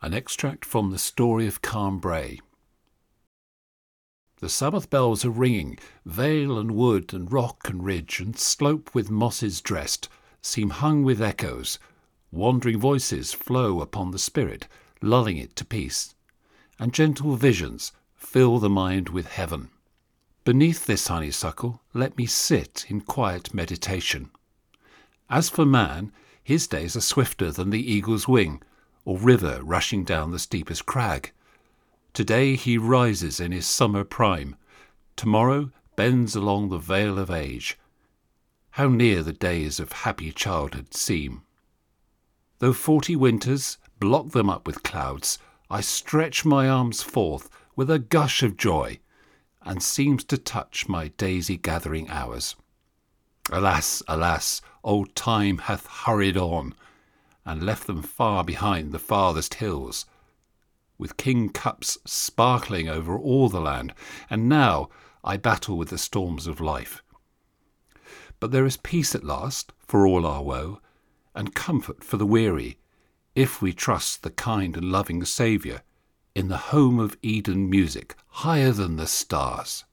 An extract from the story of Carnbray. The Sabbath bells are ringing, vale and wood and rock and ridge and slope with mosses dressed seem hung with echoes. Wandering voices flow upon the spirit, lulling it to peace, and gentle visions fill the mind with heaven. Beneath this honeysuckle let me sit in quiet meditation. As for man, his days are swifter than the eagle's wing, or river rushing down the steepest crag. Today he rises in his summer prime, tomorrow bends along the vale of age. How near the days of happy childhood seem. Though 40 winters block them up with clouds, I stretch my arms forth with a gush of joy, and seems to touch my daisy-gathering hours. Alas, alas, old time hath hurried on, and left them far behind the farthest hills, with king cups sparkling over all the land, and now I battle with the storms of life. But there is peace at last for all our woe, and comfort for the weary, if we trust the kind and loving Saviour, in the home of Eden music higher than the stars.